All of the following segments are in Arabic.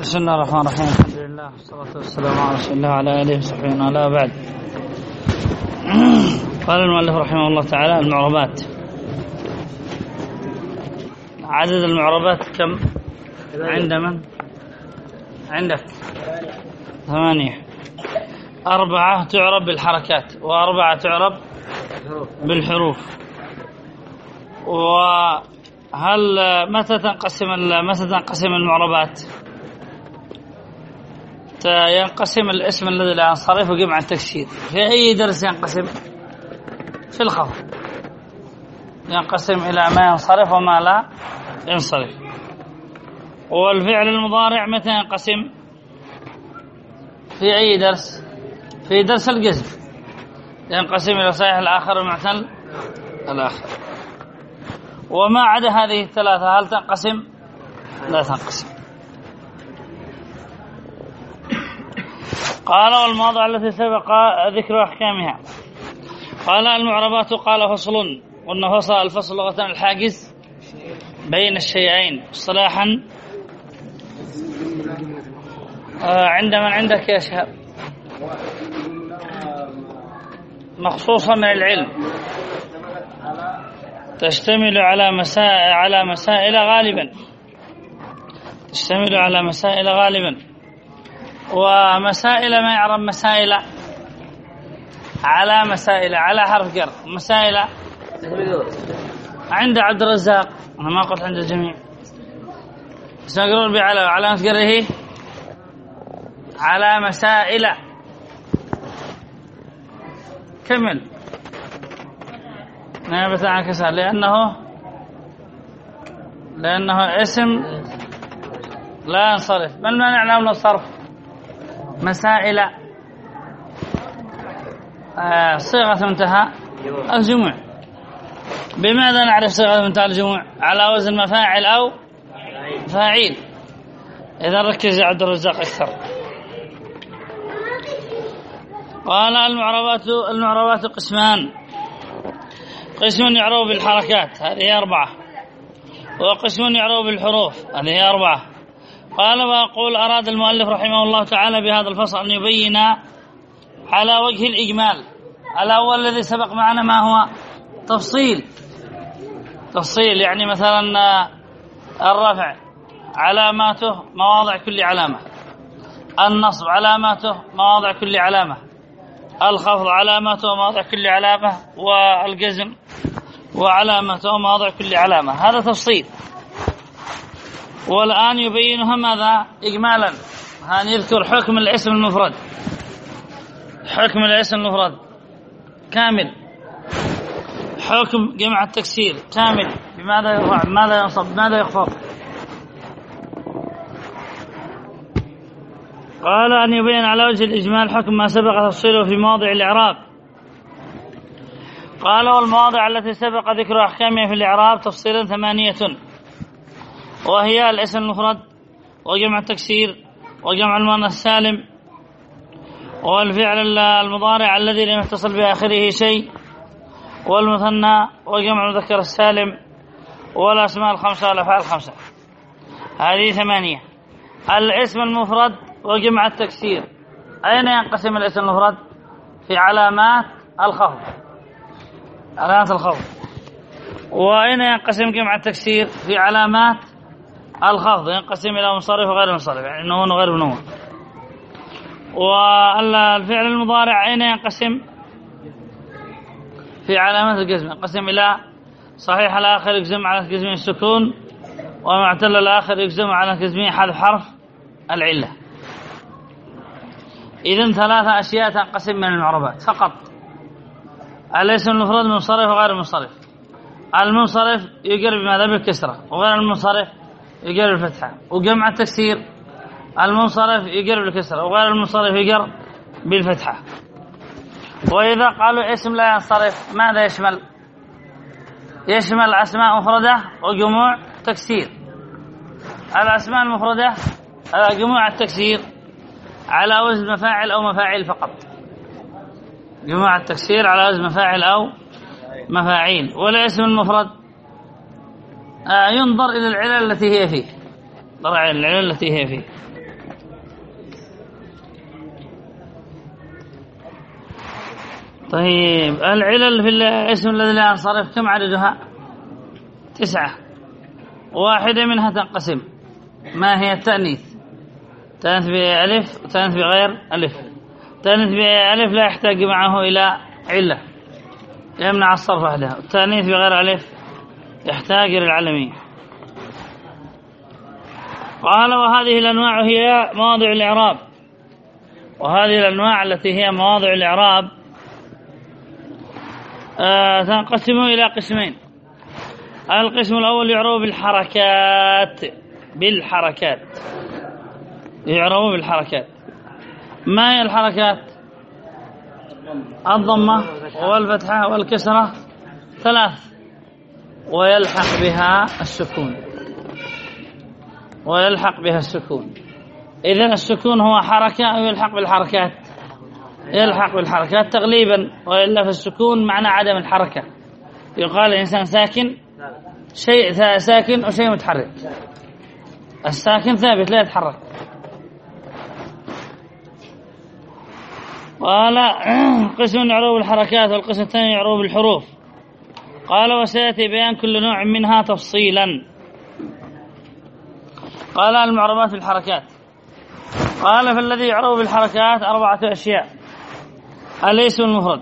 بسم الله الرحمن الرحيم. الحمد لله والصلاة والسلام على رسول الله وعلى آله وصحبه ومن والاه بعد. قال المؤلف رحمه الله تعالى: المعربات. عدد المعربات كم عند من؟ عندك 8. 4 تعرب بالحركات و4 تعرب بالحروف. وهل متى تنقسم المعربات؟ ينقسم الاسم الذي لا ينصرف وجمع التكسير. في أي درس ينقسم؟ في الخفض ينقسم إلى ما ينصرف وما لا ينصرف. والفعل المضارع متى ينقسم؟ في أي درس؟ في درس الجزم ينقسم إلى صحيح الآخر ومعتل الآخر. وما عدا هذه الثلاثة هل تنقسم؟ لا تنقسم. قال: والمواضع التي سبق ذكر أحكامها. قال: المعربات. قال: فصل. قلنا فصل. الفصل لغة الحاجز بين الشيئين. اصطلاحا عند من عندك يا شهاب؟ مخصوصا من العلم، تشتمل على مسائل غالبا. تشتمل على مسائل غالبا. ومسائل ما يعرب مسائل على مسائل على حرف جر. مسائل عند عبد الرزاق، أنا ما قلت عند الجميع، بس نقول على مسجره على مسائل. كمل. نيابة عن كسر لأنه اسم لا ينصرف. ما المانع من الصرف؟ مسائل صيغة منتهى الجموع. بماذا نعرف صيغة منتهى الجموع؟ على وزن مفاعل أو فاعيل. إذا ركز يا عبد الرزاق أكثر. قال: المعربات قسمان. قسم يعرب بالحركات، هذه 4. وقسم يعرب بالحروف، هذه 4. قال: وأقول: أراد المؤلف رحمه الله تعالى بهذا الفصل أن يبين على وجه الإجمال. الأول الذي سبق معنا ما هو؟ تفصيل. يعني مثلا الرفع علاماته مواضع كل علامة، النصب علاماته مواضع كل علامة، الخفض علامته مواضع كل علامة، والجزم وعلامته مواضع كل علامة. هذا تفصيل. والآن يبينها ماذا؟ إجمالا. يذكر حكم الاسم المفرد. حكم الاسم المفرد كامل. حكم جمع التكسير كامل. بماذا يرفع؟ ماذا ينصب؟ ماذا يخفض؟ قال: أن يبين على وجه الإجمال حكم ما سبق تفصيله في مواضع الإعراب. قال: والمواضع التي سبق ذكر أحكامها في الإعراب تفصيلا 8، وهي الاسم المفرد، وجمع التكسير، وجمع المؤنث السالم، والفعل المضارع الذي لم يتصل بآخره شيء، والمثنى، وجمع المذكر السالم، والأسماء 5 والأفعال 5. هذه 8. الاسم المفرد وجمع التكسير. أين ينقسم الاسم المفرد؟ في علامات الخفض. علامات الخفض. وأين ينقسم جمع التكسير؟ في علامات الخفض. ينقسم إلى منصرف وغير منصرف، يعني نون وغير نون. والفعل المضارع أين ينقسم؟ في علامات الجزم. ينقسم إلى صحيح الآخر يجزم على جزمه السكون، ومعتل الآخر يجزم على جزمه حذف حرف العلة. إذن 3 أشياء تنقسم من المعربات فقط: الاسم المفرد منصرف وغير منصرف. المنصرف يقر بماذا؟ بالكسرة، وغير المنصرف يقر بالفتحة. وجمع التكسير المنصرف يقر بالكسرة، وغير المنصرف يقر بالفتحة. وإذا قالوا اسم لا ينصرف ماذا يشمل؟ يشمل أسماء مفردة وجموع تكسير. الأسماء المفردة جموع التكسير على وزن مفاعل أو مفاعيل فقط. جموع التكسير على وزن مفاعل أو مفاعيل. والاسم المفرد ينظر إلى العلل التي هي فيه. العلل التي هي فيه. طيب العلل في الاسم الذي لا ينصرف كم عددها؟ 9. واحدة منها تنقسم. ما هي؟ التأنيث. تأنيث بألف وتأنيث بغير ألف. تأنيث بألف لا يحتاج معه إلى علة يمنع الصرف وحدها. التأنيث بغير ألف يحتاج إلى العلمية. قال وهذه الأنواع هي مواضع الإعراب. وهذه الأنواع التي هي مواضع الإعراب تنقسم إلى قسمين. القسم الأول يعرب بالحركات. يعرب بالحركات. ما هي الحركات؟ الضمة والفتحة والكسرة 3 ويلحق بها السكون. إذن السكون هو حركة أو يلحق بالحركات؟ يلحق بالحركات تغليبا، وإلا في السكون معنى عدم الحركة. يقال الإنسان ساكن، شيء ساكن وشيء متحرك. الساكن ثابت لا يتحرك. قال قسم يعرب بالحركات والقسم الثاني يعرب بالحروف. قال وسيأتي بيان كل نوع منها تفصيلا. قال المعربات بالحركات. قال فالذي يعرب بالحركات 4 أشياء. الاسم المفرد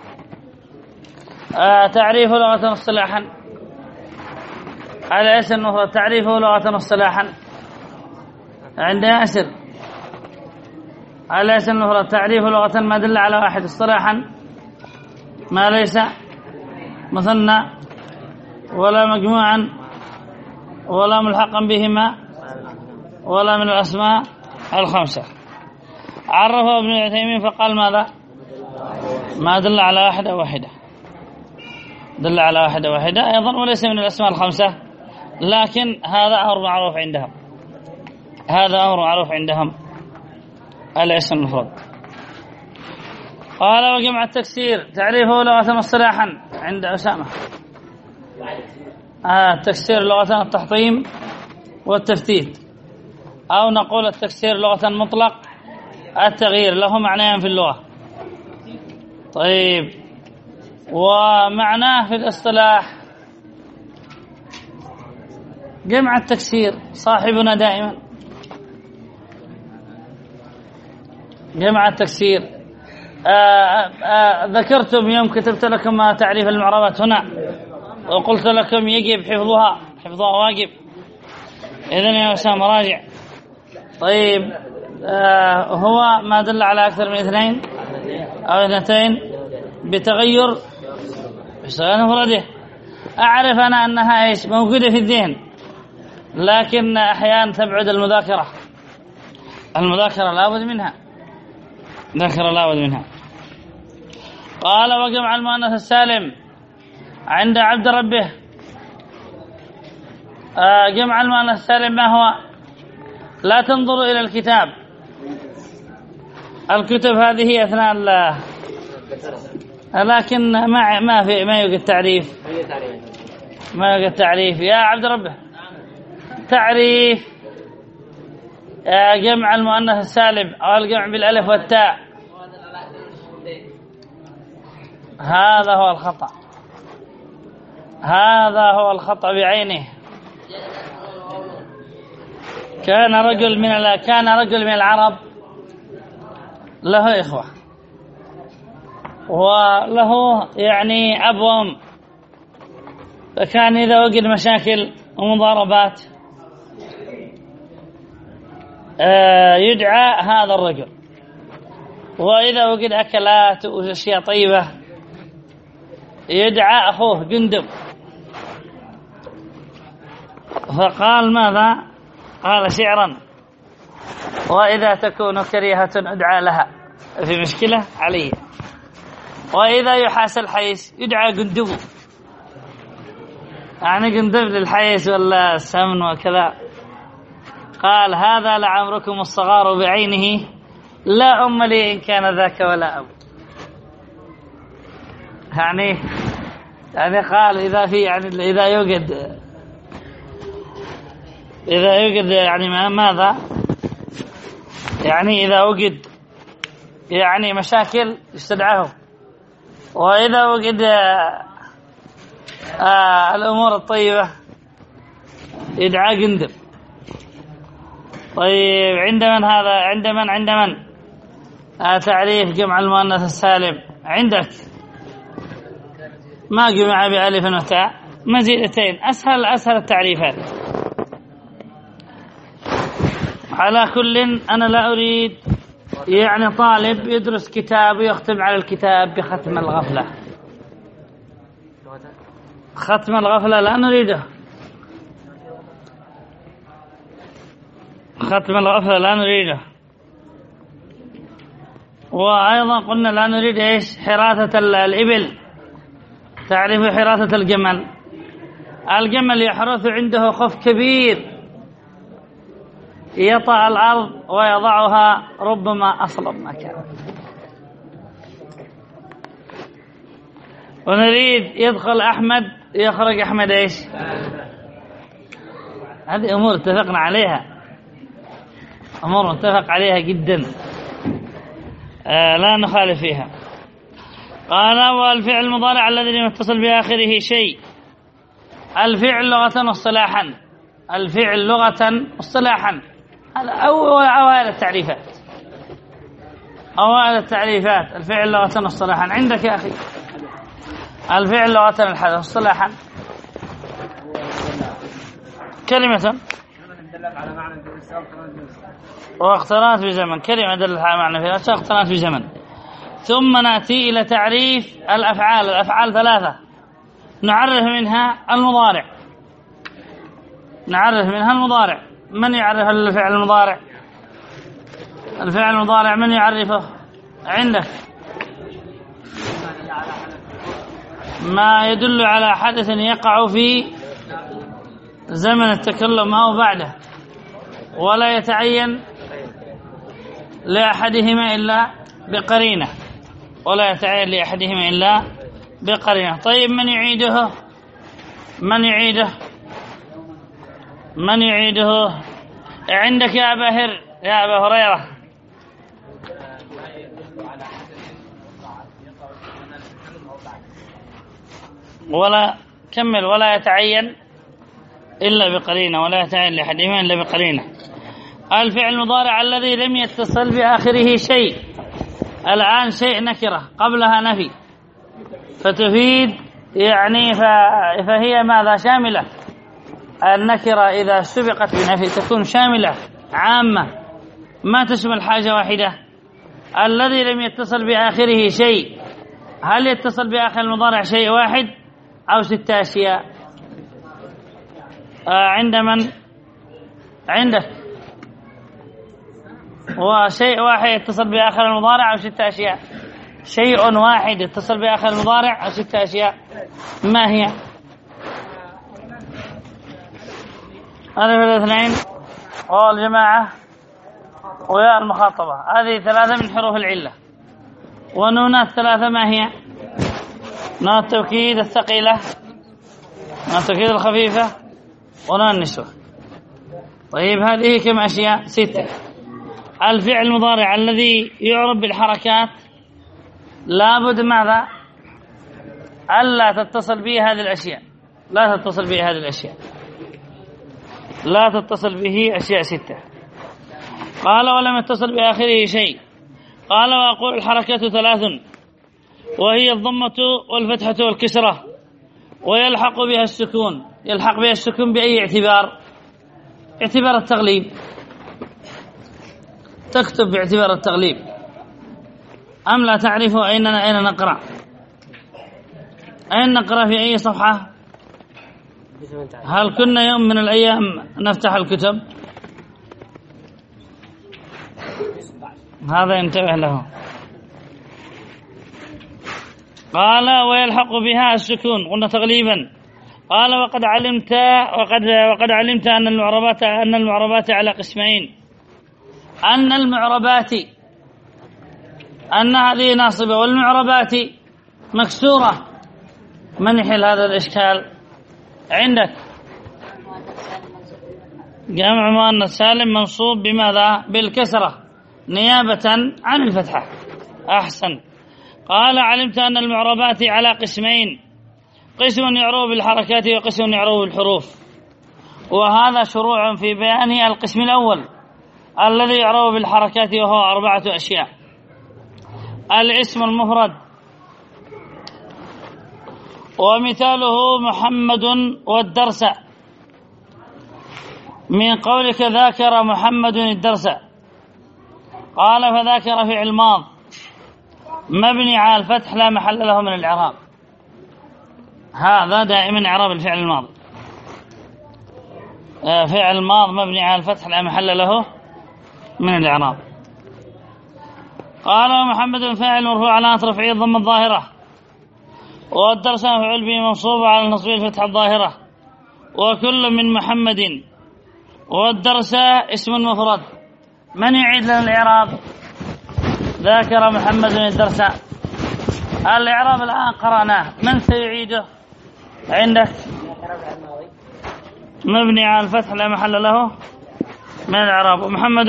تعريفه لغة واصطلاحا. الاسم المفرد تعريفه لغة واصطلاحا عند ياسر. الاسم المفرد تعريفه لغة ما دل على واحد، اصطلاحا ما ليس مثنى ولا مجموعا ولا ملحقا بهما ولا من الأسماء 5. عرفه ابن عثيمين فقال ماذا؟ ما دل على واحدة. دل على واحدة أيضا وليس من الأسماء 5، لكن هذا أمر معروف عندهم الاسم المفرد. قال وجمع التكسير تعريفه لغة واصطلاحا عند أسامة. التكسير لغة التحطيم والتفتيت، أو نقول التكسير لغة مطلق التغيير، له معنيان في اللغة. طيب ومعناه في الاصطلاح جمع التكسير صاحبنا دائما. جمع التكسير ذكرتم يوم كتبت لكم تعريف المعربات هنا وقلت لكم يجب حفظها واجب. إذن يا أسامة راجع. طيب هو ما دل على أكثر من 2 أو 2 بتغير بصيغة مفرده. أعرف أنا أنها إيش موجودة في الذهن، لكن أحيانا تبعد المذاكرة لابد منها. قال وجمع المؤنث السالم عند عبد ربه. جمع المؤنث السالم ما هو؟ لا تنظروا إلى الكتاب. الكتب هذه أثناء لكن ما يوجد تعريف. يا عبد ربه تعريف جمع المؤنث السالم أو الجمع بالألف والتاء. هذا هو الخطأ بعينه. كان رجل من العرب له إخوة وله يعني أبوهم، فكان إذا وجد مشاكل ومضاربات يدعى هذا الرجل، وإذا وجد أكلات وأشياء طيبة يدعى أخوه جندب. فقال ماذا؟ قال شعرا: وإذا تكون كريهة أدعى لها في مشكلة علي، وإذا يحاس الحيس يدعى جندب، يعني جندب للحيس ولا السمن وكذا. قال: هذا لعمركم الصغار بعينه، لا أم لي إن كان ذاك ولا أب. يعني قال إذا يوجد يعني ماذا؟ يعني إذا وجد يعني مشاكل يستدعاه، وإذا وجد الأمور الطيبة يدعى قندب. طيب عند من هذا؟ عند من تعريف جمع المؤنث السالم عندك؟ ما جمع بألف وتاء، مزيدتين، أسهل التعريفات. على كل أنا لا أريد يعني طالب يدرس كتاب ويختم على الكتاب بختم الغفلة. ختم الغفلة لا نريده، ختم الغفلة لا نريده. وأيضا قلنا لا نريد إيش؟ حراثة الإبل. تعرف حراثة الجمل؟ الجمل يحرث عنده خف كبير يطأ الأرض ويضعها ربما أصلب ما كان. ونريد يدخل أحمد يخرج أحمد إيش؟ هذه أمور اتفقنا عليها، أمور متفق عليها جدا لا نخالف فيها. قال والفعل المضارع الذي لم يتصل بآخره شيء. الفعل لغة واصطلاحا، الفعل لغة واصطلاحا، هذا أوائل التعريفات، أوائل التعريفات. الفعل لغة واصطلاحا عندك يا أخي؟ الفعل لغة الحدث، اصطلاحا كلمة واقترنت بزمن، كلمة دلت على معنى فيها اقترنت بزمن. ثم نأتي إلى تعريف الأفعال. الأفعال ثلاثة نعرف منها المضارع، نعرف منها المضارع. من يعرف الفعل المضارع؟ الفعل المضارع من يعرفه عندك؟ ما يدل على حدث يقع في زمن التكلم أو بعده، ولا يتعين لأحدهما إلا بقرينة، ولا يتعين لأحدهما إلا بقرينة. طيب من يعيده؟ من يعيده؟ من يعيده عندك يا أبا هر، يا أبا هريرة؟ ولا كمل، ولا يتعين إلا بقرينة، ولا يتعين لأحدهما إلا بقرينة. الفعل المضارع الذي لم يتصل بآخره شيء. الآن شيء نكرة قبلها نفي فتفيد يعني فهي ماذا؟ شاملة. النكرة إذا سبقت بنفي تكون شاملة عامة ما تشمل حاجة واحدة. الذي لم يتصل بآخره شيء، هل يتصل بآخر المضارع شيء واحد أو 6 أشياء؟ عند من؟ عندك؟ وشيء واحد يتصل بآخر المضارع أو 6 أشياء؟ شيء واحد يتصل بآخر المضارع أو 6 أشياء، ما هي؟ ألف الاثنين والجماعة وياء المخاطبة، هذه 3 من حروف العلة. ونونات 3 ما هي؟ نون التوكيد الثقيلة، نون التوكيد الخفيفة، ونون النسوة. طيب هذه كم أشياء؟ 6. الفعل المضارع الذي يعرب بالحركات لابد ماذا؟ ألا تتصل به هذه الأشياء، لا تتصل به هذه الأشياء، لا تتصل به أشياء 6. قال ولم يتصل بآخره شيء. قال وأقول الحركات 3 وهي الضمة والفتحة والكسرة، ويلحق بها السكون. يلحق بها السكون بأي اعتبار؟ اعتبار التغليب، تكتب باعتبار التغليب. أم لا تعرف أين نقرأ؟ أين نقرأ في أي صفحة؟ هل كنا يوم من الأيام نفتح الكتب؟ هذا انتبه له. قال ويلحق بها السكون، قلنا تغليبا. قال وقد علمت أن المعربات على قسمين. أن المعربات أن هذه ناصبة والمعربات مكسورة. من يحل هذا الإشكال عندك؟ جمع مؤنث سالم منصوب بماذا؟ بالكسرة نيابة عن الفتحة. أحسن. قال علمت أن المعربات على قسمين، قسم يعرب بالحركات وقسم يعرب بالحروف، وهذا شروع في بيان القسم الأول الذي يعرب بالحركات، وهو 4 أشياء: الاسم المفرد، ومثاله محمد والدرس، من قولك ذاكر محمد الدرس. قال فذاكر فعل ماض مبني على الفتح لا محل له من الإعراب، هذا دائما إعراب الفعل الماضي، فعل ماض مبني على الفتح لا محل له من الإعراب. قال محمد فاعل مرفوع على رفعه الضمة الظاهرة، والدرس مفعول به منصوب على النصب الفتحة الظاهرة، وكل من محمد والدرس اسم مفرد. من يعيد لنا الإعراب؟ ذاكر محمد الدرس. الإعراب الآن قرأناه، من سيعيده عندك؟ مبني على الفتح لا محل له من الإعراب. ومحمد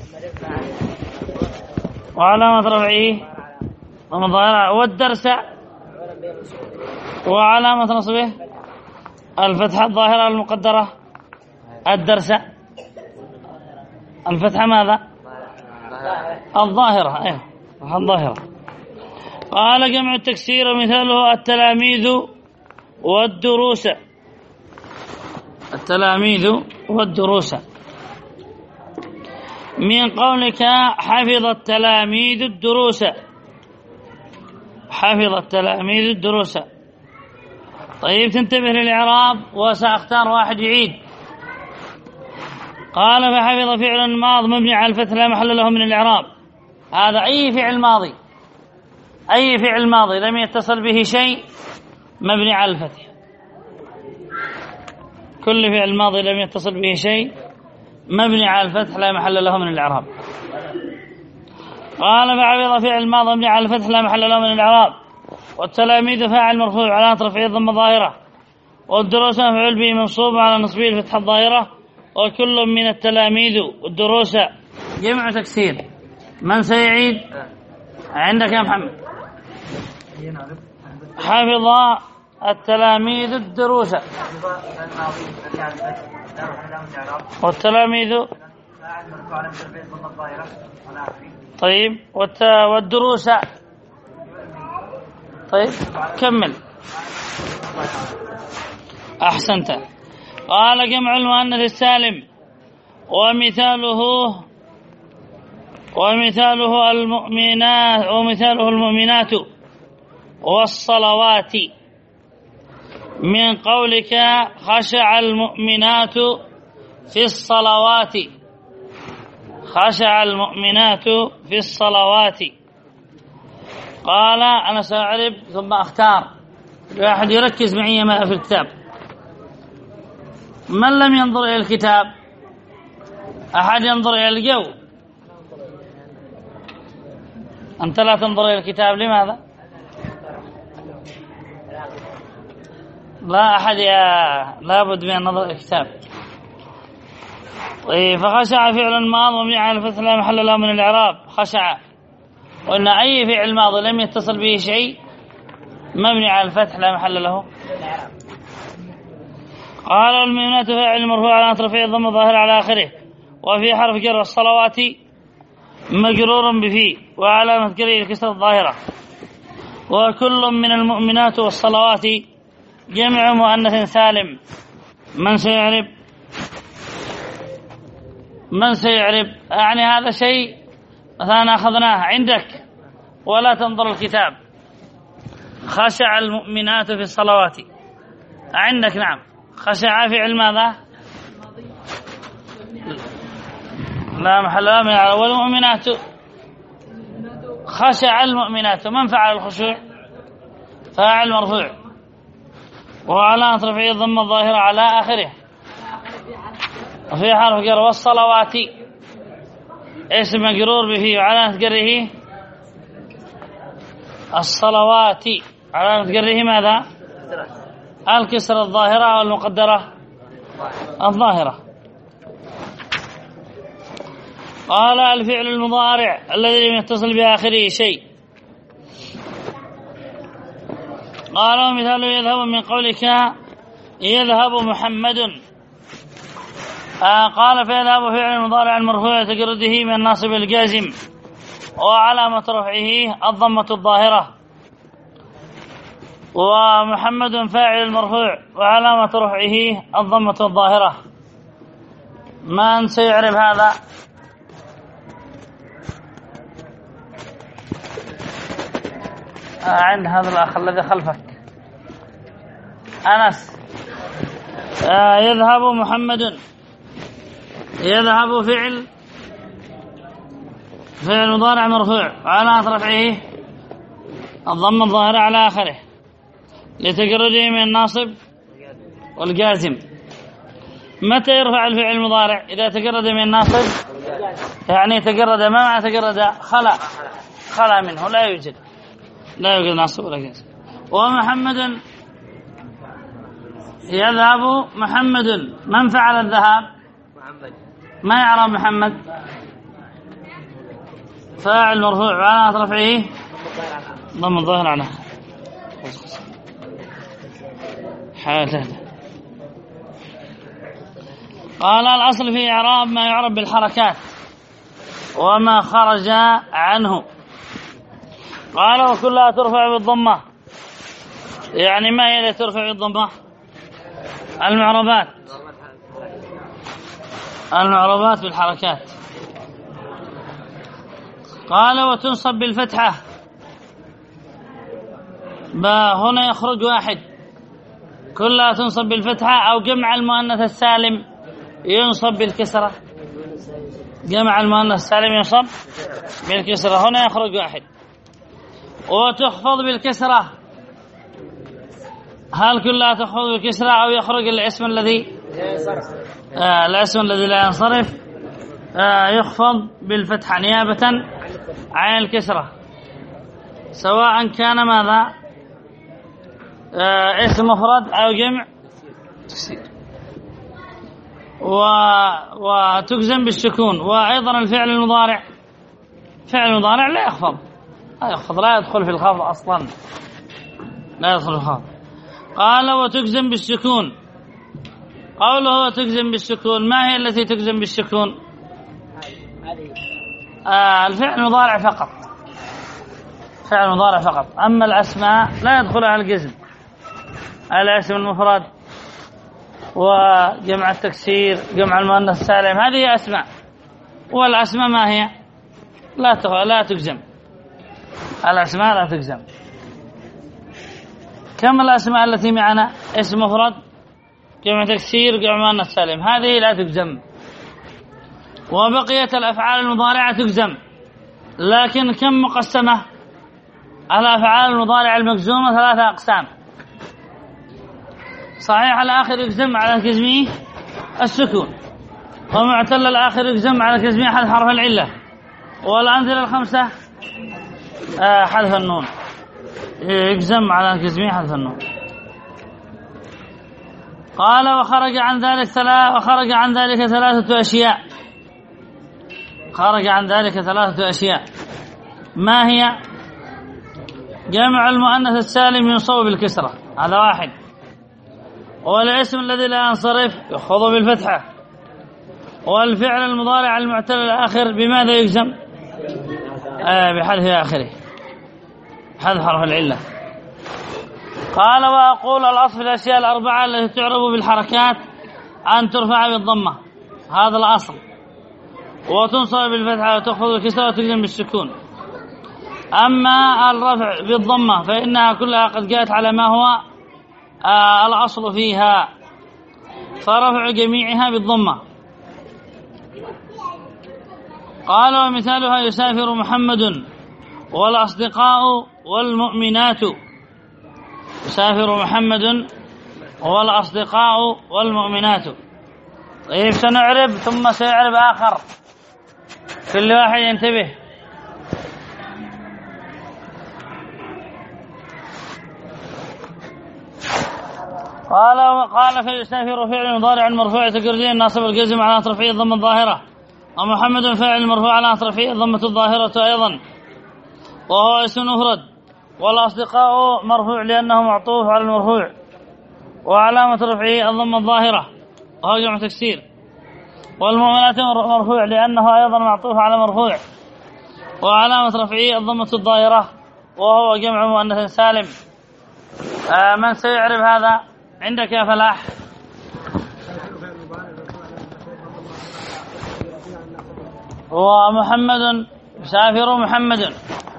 وعلامة رفعه ضمة الظاهرة، والدرس وعلامة نصبه الفتحة الظاهرة المقدرة. الدرس الفتحة ماذا؟ الظاهرة، أيوه الظاهرة. قال جمع التكسير مثاله التلاميذ والدروس. التلاميذ والدروس، من قولك حفظ التلاميذ الدروس. حفظ التلاميذ الدروس. طيب تنتبه للإعراب، وسأختار واحد يعيد. قال فحفظ فعل ماض مبني على الفتح لا محل له من الإعراب. هذا أي فعل ماضي، أي فعل ماضي لم يتصل به شيء مبني على الفتح. كل فعل ماضي لم يتصل به شيء مبني على الفتح لا محل له من الإعراب. قال فحفظ فعل ماض مبني على الفتح لا محل له من الإعراب، والتلاميذ فاعل مرفوع على رفعه الضمة الظاهرة، والدروس مفعول به منصوب على نصبه الفتحة الظاهرة، وكل من التلاميذ والدروس جمع تكسير. من سيعيد عندك يا محمد؟ حفظ التلاميذ الدروس، والتلاميذ طيب والدروس. طيب كمل. أحسنت. قال جمع المؤنث السالم، ومثاله المؤمنات والصلوات، من قولك خشع المؤمنات في الصلوات. خشع المؤمنات في الصلوات. قال أنا سأعرب ثم أختار، الواحد يركز معي ما في الكتاب. من لم ينظر إلى الكتاب؟ أحد ينظر إلى الجو؟ أنت لا تنظر إلى الكتاب، لماذا؟ لا أحد لابد من النظر إلى الكتاب. طيب فخشع فعل ماض مبني على الفتح لا محل له من الإعراب. خشع، وإن أي فعل ماضي لم يتصل به شيء مبني على الفتح لا محل له. قال المؤمنات فاعل مرفوع على رفعه الضمة الظاهرة على آخره، وفي حرف جر الصلوات مجرور بفي، وعلامة جره الكسرة الظاهرة. وكل من المؤمنات والصلوات جمع مؤنث سالم. من سيعرب؟ من سيعرب؟ يعني هذا شيء مثلا أخذناه عندك ولا تنظر الكتاب. خشع المؤمنات في الصلوات عندك، نعم. خشع فعل ماذا؟ لا محل له من الإعراب. والمؤمنات خشع المؤمنات، من فعل الخشوع؟ فاعل مرفوع، وعلامة رفعه الضمة الظاهرة على آخره، وفي حرف جر. والصلوات اسم مجرور به، وعلامة جره الصلوات، علامة جره ماذا؟ الكسرة الظاهرة والمقدرة الظاهرة. قال الفعل المضارع الذي لم يتصل بآخره شيء قال ومثاله يذهب من قولك يذهب محمد. قال فيذهب فعل مضارع المرفوع تجرده من الناصب الجازم وعلامة رفعه الضمة الظاهرة، ومحمد فاعل المرفوع وعلامة رفعه الضمة الظاهرة. من سيعرف هذا؟ عند هذا الأخ الذي خلفك أنس. يذهب محمد، يذهب فعل مضارع مرفوع وعلامة رفعه الضمة الظاهرة على آخره لتجرده من الناصب والجازم. متى يرفع الفعل المضارع؟ إذا تجرد من الناصب، يعني تجرد، ما معنى تجرد؟ خلا منه، لا يوجد ناصب ولا جازم. ومحمد يذهب محمد، من فعل الذهاب؟ ما يعرف محمد، فاعل مرفوع وعلامة رفعه ضم الظاهر على حالته. قال الأصل في إعراب ما يعرب بالحركات وما خرج عنه. قال وكلها ترفع بالضمة. يعني ما هي التي ترفع بالضمة؟ المعربات بالحركات. قال وتنصب بالفتحة. هنا يخرج واحد، كلها تنصب بالفتحة. أو جمع المؤنث السالم ينصب بالكسرة، جمع المؤنث السالم ينصب بالكسرة، هنا يخرج واحد. وتخفض بالكسرة، هل كلها تخفض بالكسرة أو يخرج الاسم الذي لا ينصرف؟ يخفض بالفتحة نيابة عن الكسرة، سواء كان ماذا؟ اسم مفرد أو جمع تكسير. وتجزم بالسكون. وأيضا الفعل المضارع، فعل المضارع لا يخفض، لا يدخل في الخفض أصلا، لا يدخل في الخفض. قال وتجزم بالسكون. قوله وتجزم بالسكون، ما هي التي تجزم بالسكون؟ الفعل المضارع فقط، فعل المضارع فقط. أما الأسماء لا يدخلها الجزم، الاسم المفرد وجمع التكسير، جمع المؤنث السالم، هذه أسماء. والأسماء ما هي؟ لا تجزم، الأسماء لا تجزم. كم الأسماء التي معنا؟ اسم مفرد، جمع تكسير، جمع مؤنث سالم، هذه لا تجزم. وبقية الأفعال المضارعة تجزم، لكن كم مقسمة؟ الأفعال المضارعة المجزومة 3 أقسام. صحيح الآخر يجزم على كزمه السكون، ومعتل الآخر يجزم على كزمه حذف حرف العلة، والأمثلة 5 حذف النون، يجزم على كزمه حذف النون. قال وخرج عن ذلك 3 أشياء. خرج عن ذلك 3 أشياء. ما هي؟ جمع المؤنث السالم ينصب بالكسرة، هذا واحد. والاسم الذي لا ينصرف يخفض بالفتحة. والفعل المضارع المعتل الآخر بماذا يجزم؟ بحذف آخره، حذف حرف العلة. قال وأقول الأصل في الأشياء الأربعة التي تعرب بالحركات أن ترفع بالضمة، هذا الأصل، وتنصب بالفتحة وتخفض بالكسرة وتجزم بالسكون. أما الرفع بالضمة فإنها كلها قد جاءت على ما هو الأصل فيها، فرفع جميعها بالضمة. قال ومثالها يسافر محمد والأصدقاء والمؤمنات. يسافر محمد والأصدقاء والمؤمنات. طيب سنعرب ثم سيعرب آخر، كل واحد ينتبه. قال فيسافر فعل مضارع مرفوع تجريد ناصب الجزم على رفعه الضمة الظاهرة، ومحمد فاعل مرفوع على رفعه الضمة الظاهرة أيضا، وهو اسم مفرد والأصدقاء مرفوع لأنه معطوف على المرفوع، وعلامة رفعه الضمة الظاهرة وهو جمع تكسير. والمؤمنات مرفوع لأنه أيضا معطوف على مرفوع، وعلامة رفعه الضمة الظاهرة وهو جمع مؤنث سالم. من سيعرف هذا عندك يا فلاح؟ ومحمد سافر محمد،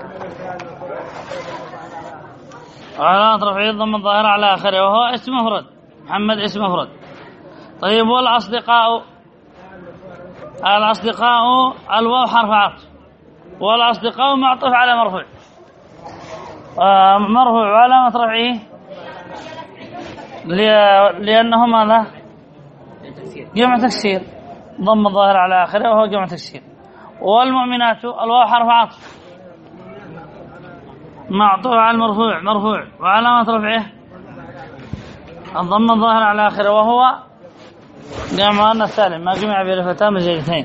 وعلامة رفعه الضمة الظاهرة على آخره وهو اسم مفرد، محمد اسم مفرد. طيب والأصدقاء، الأصدقاء الواو حرف عطف، والأصدقاء معطوف على مرفوع، مرفوع وعلامة رفعه لأنه ماذا؟ جمع تكسير، ضم الظاهر على آخره وهو جمع تكسير. والمؤمنات الواو حرف عطف معطوف على المرفوع، مرفوع وعلامة رفعه الضم الظاهر على آخره وهو جمع مؤنث سالم ما جمع بلفتان مزيدتين.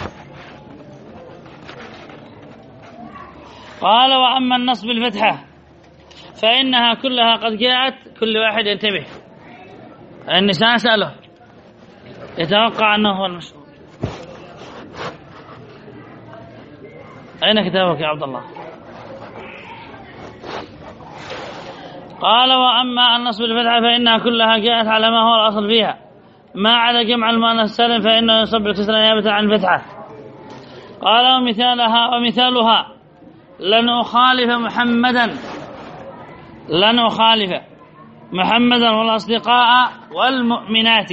قال وأما النصب بالفتحة فإنها كلها قد جاءت، كل واحد ينتبه، النساء سأله يتوقع أنه هو المشهور. أين كتابك يا عبد الله؟ قال وأما النصب بالفتحة فإنها كلها جاءت على ما هو الأصل فيها، ما عدا جمع المؤنث السالم فإنه ينصب بالكسر نيابة عن الفتحة. قال ومثالها لن أخالف محمدا والأصدقاء والمؤمنات.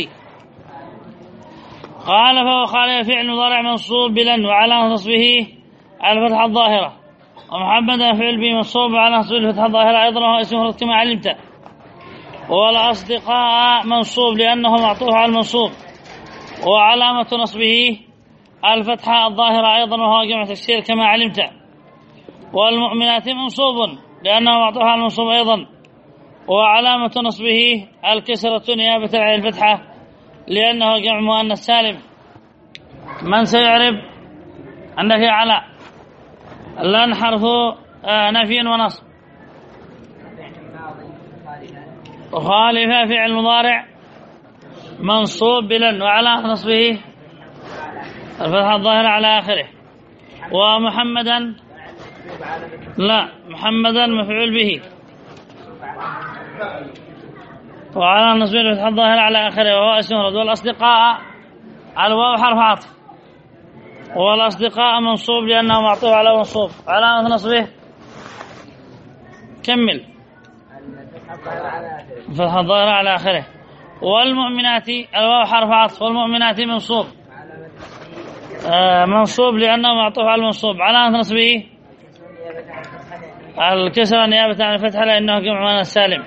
قال فهو خالف فعل مضارع منصوب بلن وعلى نصبه الفتحة الظاهرة، ومحمدا فعل به منصوب على نصبه الفتحة الظاهرة أيضا وهو اسم مفرد كما علمت. والأصدقاء منصوب لأنه معطوف على المنصوب، وعلامة نصبه الفتحة الظاهرة أيضا وهو جمع تكسير كما علمت. والمؤمنات منصوب لأنه معطوف على المنصوب أيضا، وعلامة نصبه الكسرة نيابة عن الفتحة لأنه جمع مؤنث سالم. من سيعرب عندك يا علاء؟ لن حرف نفي ونصب، وخالفة فعل مضارع منصوب بلن وعلى نصبه الفتحة الظاهرة على آخره. ومحمدا لا، محمدا مفعول به وعلى نصبه الفتحة الظاهرة على آخره وهو اسم مفرد. والأصدقاء الواو حرف عطف، والأصدقاء منصوب لأنه معطوف على منصوب، علامة نصبه كمل الفتحة الظاهرة على آخره. والمؤمنات الواو حرف عطف، والمؤمنات منصوب لأنه معطوف على المنصوب، علامة نصبه الكسرة نيابة عن الفتحة لأنه جمع مؤنث سالم.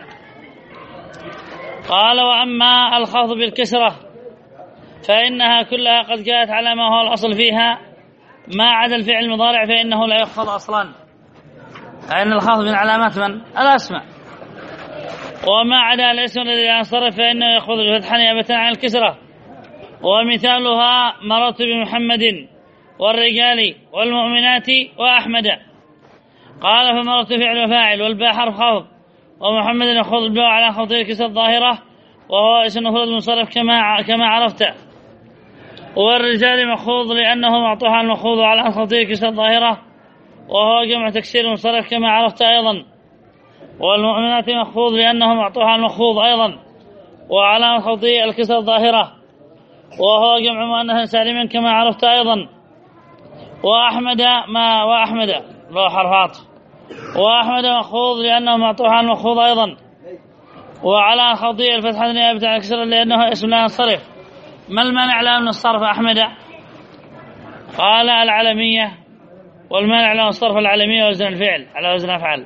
قال وأما الخفض بالكسرة فإنها كلها قد جاءت على ما هو الأصل فيها، ما عدا الفعل المضارع فإنه لا يخفض أصلا، لأن الخفض من علامات من؟ الأسماء. وما عدا الاسم الذي ينصرف فإنه يخفض الفتحة نيابة عن الكسرة. ومثالها مررت بمحمد والرجال والمؤمنات وأحمد. قال فمررت فعل وفاعل والباء حرف خفض، ومحمد يخفض الباء على خفض الكسرة الظاهرة وهو اسم مفرد منصرف كما عرفت. والرجال مخفوض لأنه معطوف على المخفوض على خفض الكسرة الظاهرة وهو جمع تكسير منصرف كما عرفت أيضا. والمؤمنات مخفوض لأنه معطوف على المخفوض أيضا وعلى خفض الكسرة الظاهرة وهو جمع مؤنث سالما كما عرفت أيضا. وأحمد له حرف عطف، وأحمد مخفوض لأنه معطوف على المخفوض أيضا وعلى خفض الفتحة نيابة عن الكسرة لأنه اسم لا ينصرف. ما المانع له من الصرف أحمد؟ قال العلمية، والمانع له الصرف العلمية وزن الفعل على وزن أفعل،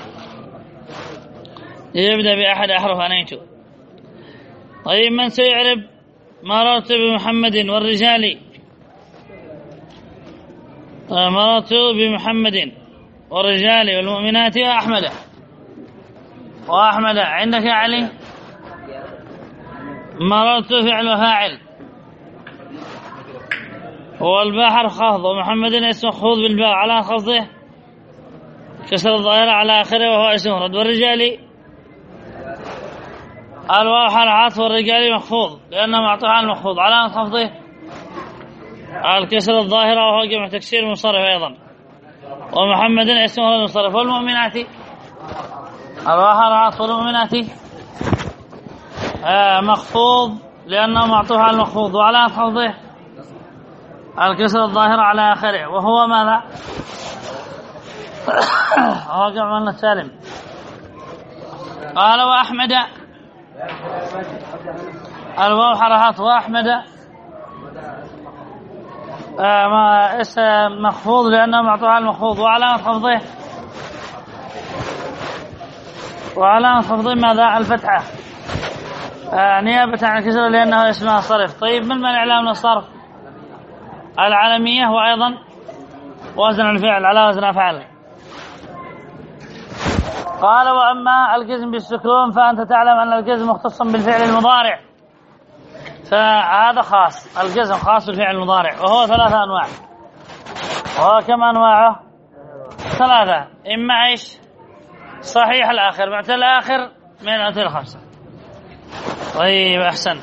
يبدأ بأحد أحرف أنيت. طيب من سيعرب مررت بمحمد والرجال؟ مررت بمحمد والرجال والمؤمنات وأحمد عندك يا علي؟ مررت فعل وفاعل والباء حرف خفض، ومحمد اسم مخفوض بالباء على خفضه كسر الظاهرة على آخره وهو اسم مفرد. والرجال الواو حرف عطف والرجال مخفوض لأنه معطوف على المخفوض. علامة خفضه الكسر الظاهرة وهو جمع تكسير منصرف أيضا. ومحمد اسم مفرد منصرف. والمؤمنات الواو حرف عطف والمؤمنات مخفوض لأنه معطوف على المخفوض. وعلامة خفضه الكسر الظاهرة على آخره وهو ماذا؟ هو جمع من السالم. قال وأحمد الواو حرف وأحمد اسم مخفوض لأنه معطوف على المخفوض. وعلامة خفضه ماذا؟ الفتحة نيابة عن الكسر لأنه اسمها صرف. طيب من الإعلام من الصرف؟ العالمية وأيضا وزن الفعل على وزن أفعل. قال وأما الجزم بالسكون فأنت تعلم أن الجزم مختص بالفعل المضارع، فهذا خاص. الجزم خاص بالفعل المضارع وهو 3 أنواع. وهو كم أنواعه؟ 3. إما إيش؟ صحيح الآخر، معتل الآخر، من الأمثلة 5. طيب أحسن.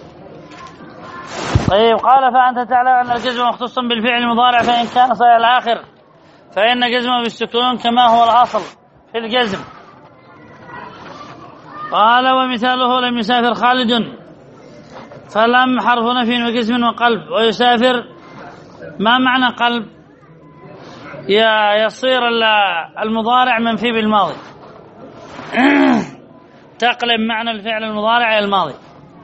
طيب قال فأنت تعلم أن الجزم مختص بالفعل المضارع فإن كان صحيح الآخر فإن جزمه بالسكون كما هو الأصل في الجزم. قال ومثاله لم يسافر خالد فلم حرف نفي وجزم وقلب. ويسافر ما معنى قلب؟ يصير المضارع منفي بالماضي تقلب معنى الفعل المضارع إلى الماضي.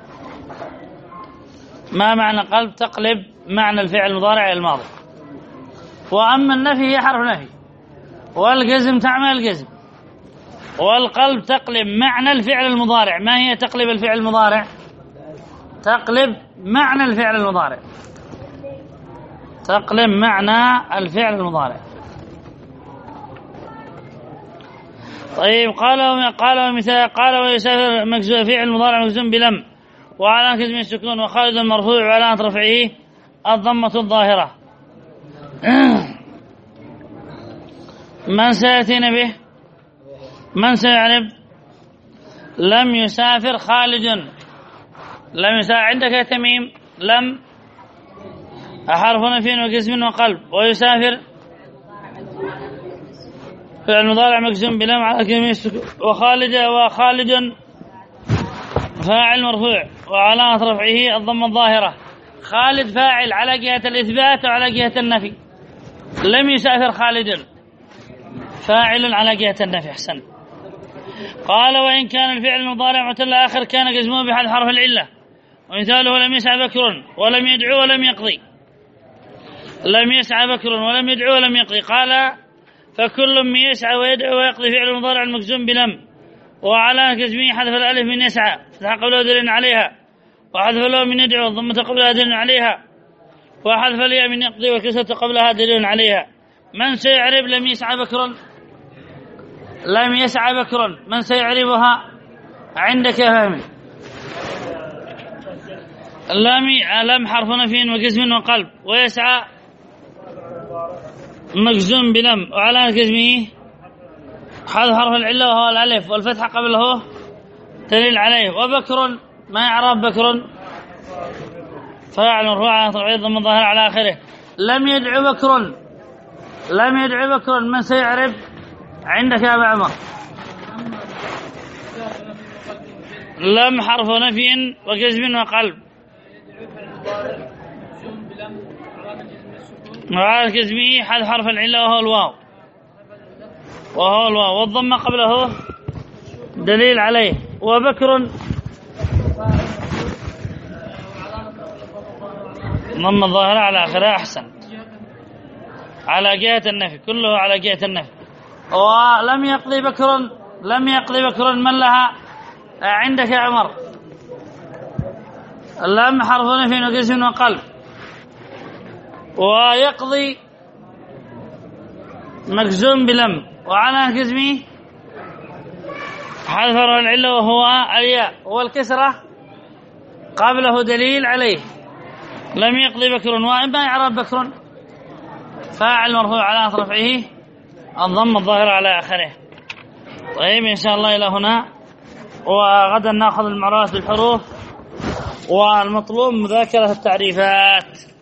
ما معنى قلب؟ تقلب معنى الفعل المضارع إلى الماضي. وأما النفي هي حرف نفي، والجزم تعمل الجزم، والقلب تقلب معنى الفعل المضارع. ما هي تقلب الفعل المضارع؟ تقلب معنى الفعل المضارع، تقلب معنى الفعل المضارع. طيب قال ويسافر مجزوم فعل مضارع مجزوم بلم وعلى كسب السكون وخالد مرفوع وعلامة رفعه الضمة الظاهرة. من سيأتينا به؟ من سيعرب؟ لم يسافر خالد. لم يسافر عندك يا تميم. لم حرف نفي وجزم وقلب. ويسافر فعل مضارع مجزوم بلم على كلمة السكون وخالد فاعل مرفوع وعلامة رفعه الضمة الظاهرة. خالد فاعل على جهة الإثبات وعلى جهة النفي. لم يسافر خالد فاعل على جهة النفي. أحسن. قال وإن كان الفعل المضارع معتل آخر كان جزمه بحذف حرف العلة. ومثاله لم يسعى بكر ولم يدعو ولم يقضي. لم يسعى بكر ولم يدعو ولم يقضي. قال فكل من يسعى ويدعو ويقضي فعل المضارع المجزوم بلم وعلى جزمه حذف الألف من يسعى فتح قبله دليل عليها، وحذف له من يدعو الضمة قبلها دليل عليها، وحذف الياء من يقضي والكسرة قبلها دليل عليها. من سيعرب لم يسعى بكر؟ لم يسعى بكر من سيعربها عندك يا فهمي؟ لم حرف نفي وجزم وقلب. ويسعى مجزوم بلم وعلى جزمه حذف حرف العلة وهو الألف والفتحة قبله دليل عليه. وبكر ما يعرب بكر فاعل مرفوع على تبعيض ضم الظاهر على آخره. لم يدعو بكر. لم يدعو بكر من سيعرب عندك يا أبا عمر؟ لم حرف نفي وجزم وقلب وعلى جزمه حذف حرف العلة وهو الواو والضمة قبله دليل عليه. وبكر ضم الظاهرة على آخرها. أحسن. على جهة النفي، كله على جهة النفي. ولم يقضي بكر. لم يقضي بكر من لها عندك يا عمر؟ لم حرف نفي وجزم وقلب. ويقضي مجزوم بلم وعلى جزمه حذف العلة وهو الياء والكسرة قبله دليل عليه. لم يقضي بكر وإما يعرب بكر فاعل مرفوع على رفعه الضم الظاهر على آخره. طيب إن شاء الله إلى هنا، وغدا نأخذ المعرفات بالحروف، والمطلوب مذاكرة التعريفات.